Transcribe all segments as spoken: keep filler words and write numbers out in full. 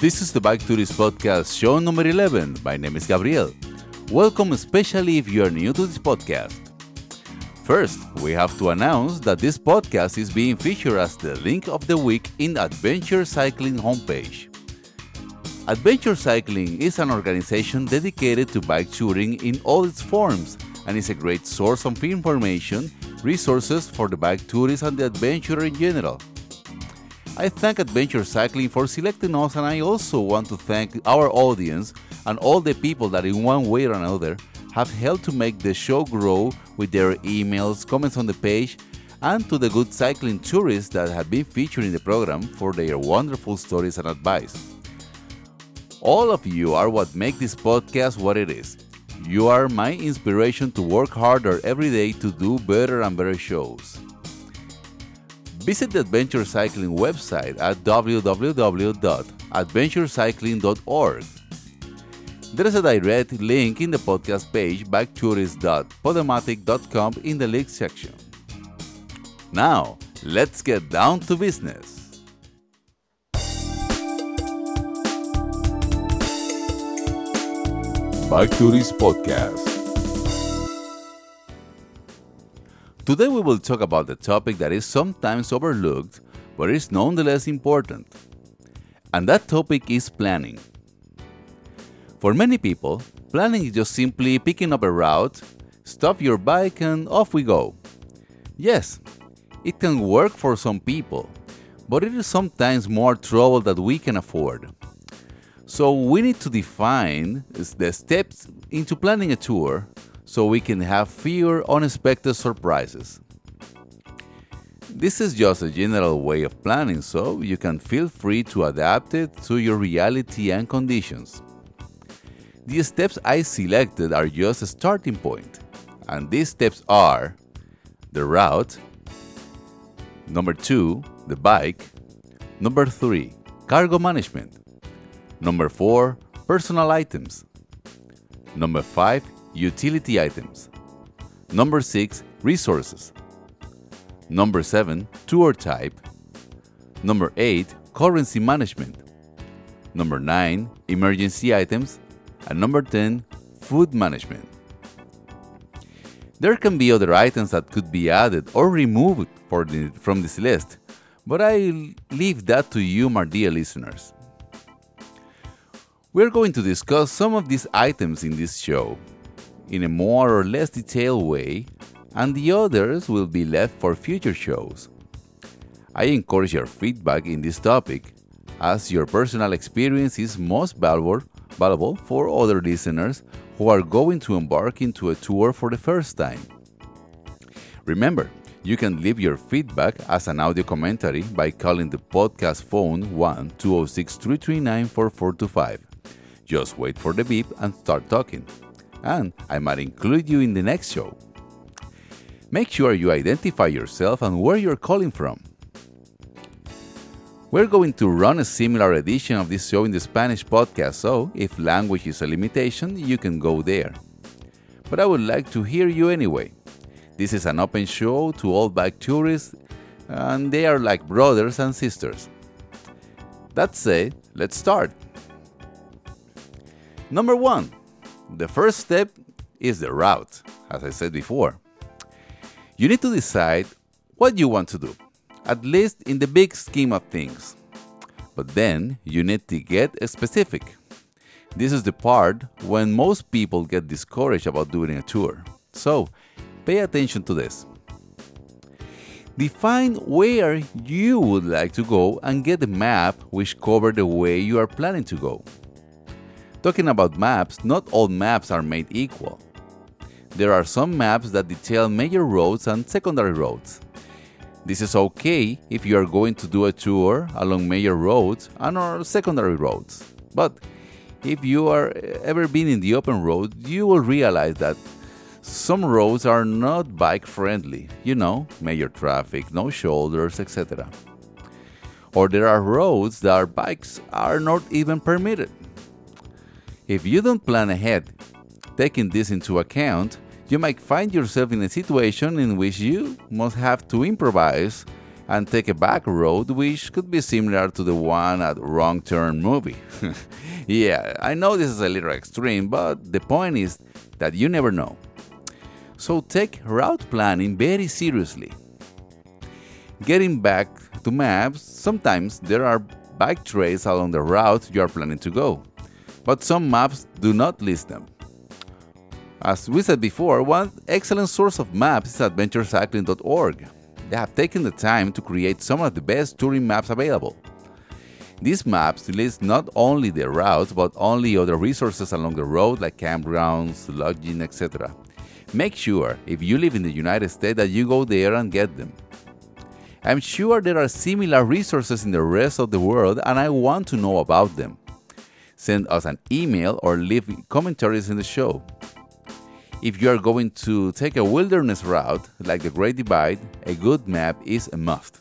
This is the Bike Tourist Podcast, show number eleven. My name is Gabriel. Welcome, especially if you are new to this podcast. First, we have to announce that this podcast is being featured as the link of the week in Adventure Cycling homepage. Adventure Cycling is an organization dedicated to bike touring in all its forms and is a great source of information, resources for the bike tourist and the adventurer in general. I thank Adventure Cycling for selecting us, and I also want to thank our audience and all the people that in one way or another have helped to make the show grow with their emails, comments on the page, and to the good cycling tourists that have been featured in the program for their wonderful stories and advice. All of you are what make this podcast what it is. You are my inspiration to work harder every day to do better and better shows. Visit the Adventure Cycling website at w w w dot adventure cycling dot org. There is a direct link in the podcast page, bike tourist dot podomatic dot com, in the link section. Now, let's get down to business. Bike Tourist Podcast. Today we will talk about the topic that is sometimes overlooked, but is nonetheless important. And that topic is planning. For many people, planning is just simply picking up a route, stop your bike, and off we go. Yes, it can work for some people, but it is sometimes more trouble than we can afford. So we need to define the steps into planning a tour so we can have fewer unexpected surprises. This is just a general way of planning, so you can feel free to adapt it to your reality and conditions. The steps I selected are just a starting point, and these steps are the route, number two, the bike, number three, cargo management, number four, personal items, number five, utility items, number six, resources, number seven, tour type, number eight, currency management, number nine, emergency items, and number ten, food management. There can be other items that could be added or removed for the, from this list, but I leave that to you, my dear listeners. We're going to discuss some of these items in this show in a more or less detailed way, and the others will be left for future shows. I encourage your feedback in this topic, as your personal experience is most valuable, valuable for other listeners who are going to embark into a tour for the first time. Remember, you can leave your feedback as an audio commentary by calling the podcast phone one two zero six, three three nine, four four two five. Just wait for the beep and start talking, and I might include you in the next show. Make sure you identify yourself and where you're calling from. We're going to run a similar edition of this show in the Spanish podcast, so if language is a limitation, you can go there. But I would like to hear you anyway. This is an open show to all bike tourists, and they are like brothers and sisters. That said, let's start. Number one, the first step is the route, as I said before. You need to decide what you want to do, at least in the big scheme of things. But then you need to get specific. This is the part when most people get discouraged about doing a tour. So, pay attention to this. Define where you would like to go and get a map which covers the way you are planning to go. Talking about maps, not all maps are made equal. There are some maps that detail major roads and secondary roads. This is okay if you are going to do a tour along major roads and or secondary roads. But if you are ever been in the open road, you will realize that some roads are not bike friendly. You know, major traffic, no shoulders, et cetera. Or there are roads that bikes are not even permitted. If you don't plan ahead, taking this into account, you might find yourself in a situation in which you must have to improvise and take a back road which could be similar to the one at Wrong Turn movie. Yeah, I know this is a little extreme, but the point is that you never know. So take route planning very seriously. Getting back to maps, sometimes there are bike trails along the route you are planning to go, but some maps do not list them. As we said before, one excellent source of maps is adventure cycling dot org. They have taken the time to create some of the best touring maps available. These maps list not only the routes, but only other resources along the road like campgrounds, lodging, et cetera. Make sure, if you live in the United States, that you go there and get them. I'm sure there are similar resources in the rest of the world, and I want to know about them. Send us an email or leave commentaries in the show. If you are going to take a wilderness route like the Great Divide, a good map is a must.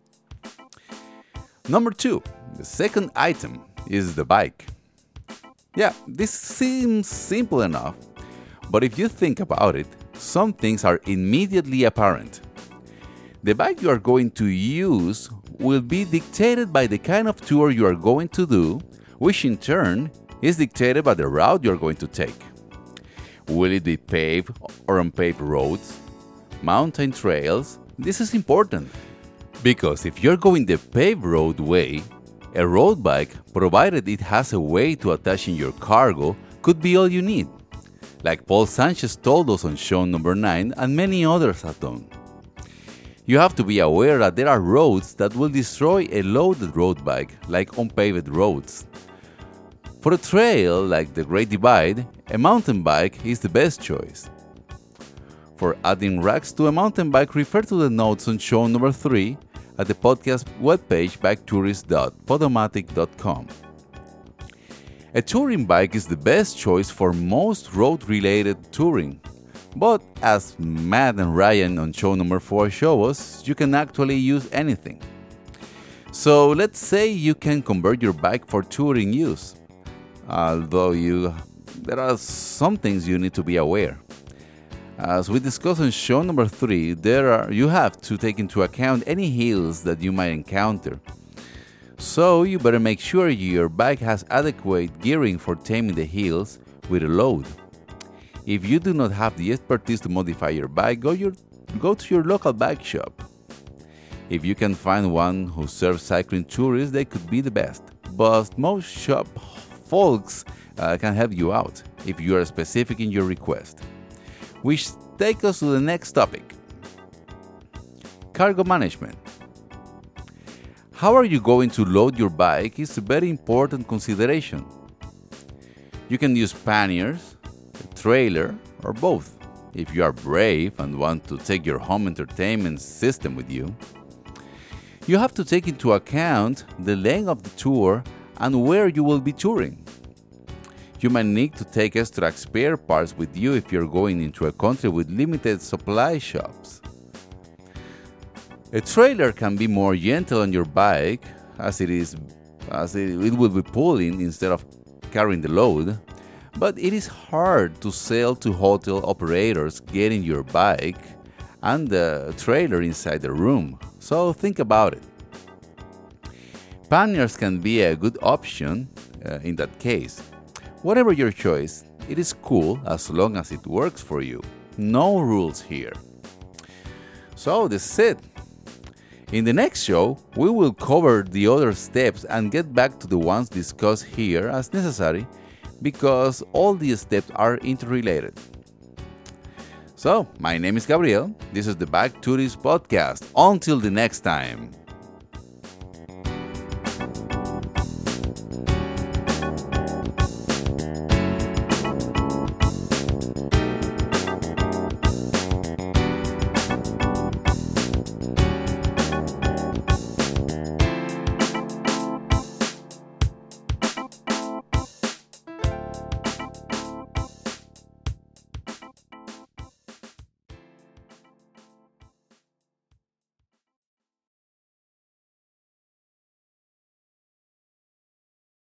Number two, the second item is the bike. Yeah, this seems simple enough, but if you think about it, some things are immediately apparent. The bike you are going to use will be dictated by the kind of tour you are going to do, which in turn is dictated by the route you are going to take. Will it be paved or unpaved roads? Mountain trails? This is important, because if you're going the paved road way, a road bike, provided it has a way to attach in your cargo, could be all you need, like Paul Sanchez told us on show number nine and many others have done. You have to be aware that there are roads that will destroy a loaded road bike, like unpaved roads. For a trail like the Great Divide, a mountain bike is the best choice. For adding racks to a mountain bike, refer to the notes on show number three at the podcast webpage bike tourist dot podomatic dot com. A touring bike is the best choice for most road-related touring, but as Matt and Ryan on show number four show us, you can actually use anything. So let's say you can convert your bike for touring use. Although you, there are some things you need to be aware. As we discussed in show number three, there are you have to take into account any hills that you might encounter. So you better make sure your bike has adequate gearing for taming the hills with a load. If you do not have the expertise to modify your bike, go, your, go to your local bike shop. If you can find one who serves cycling tourists, they could be the best. But most shop folks uh, can help you out if you are specific in your request. Which takes us to the next topic. Cargo management. How are you going to load your bike is a very important consideration. You can use panniers, a trailer, or both if you are brave and want to take your home entertainment system with you. You have to take into account the length of the tour and where you will be touring. You might need to take extra spare parts with you if you're going into a country with limited supply shops. A trailer can be more gentle on your bike as it is as it, it will be pulling instead of carrying the load, but it is hard to sell to hotel operators getting your bike and the trailer inside the room, so think about it. Panniers can be a good option uh, in that case. Whatever your choice, it is cool as long as it works for you. No rules here. So this is it. In the next show, we will cover the other steps and get back to the ones discussed here as necessary, because all these steps are interrelated. So, my name is Gabriel. This is the Bike Tourist Podcast. Until the next time.